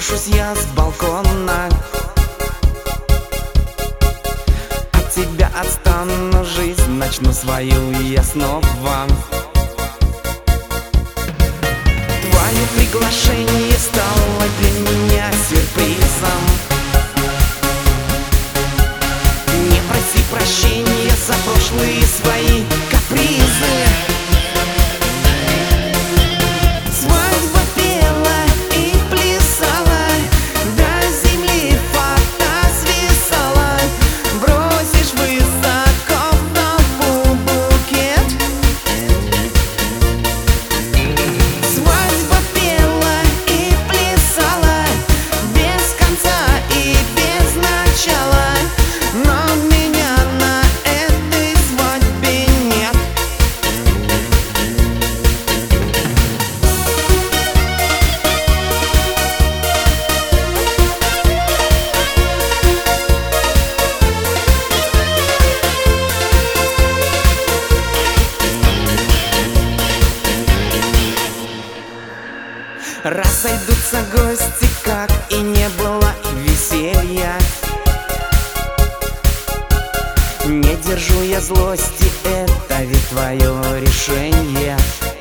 брошусь я с балкона, от тебя отстану, жизнь начну свою я снова. Твое приглашение стало для меня сюрпризом. Не проси прощения за прошлые свои капризы. Свадьба пела и плясала, до земли фата свисала. Бросишь высоко в толпу букет. Свадьба пела и плясала, без конца и без начала, но меня на этой свадьбе нет. Разойдутся гости, как и не было веселья. Не держу я злости, это ведь твое решение.